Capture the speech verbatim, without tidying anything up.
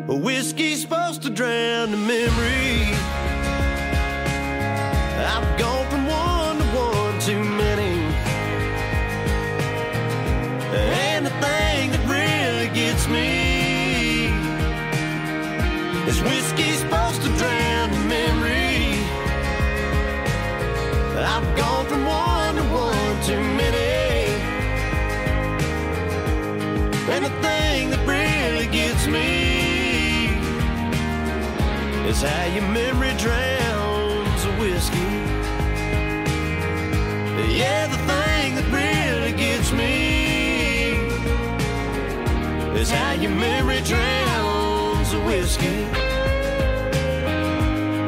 Whiskey's supposed to drown the memory. I've gone from one to one too many. And the thing that really gets me is whiskey's supposed to drown the memory. I've gone from one to one too many. And the thing that really gets me is how your memory drowns a whiskey. Yeah, the thing that really gets me is how your memory drowns a whiskey.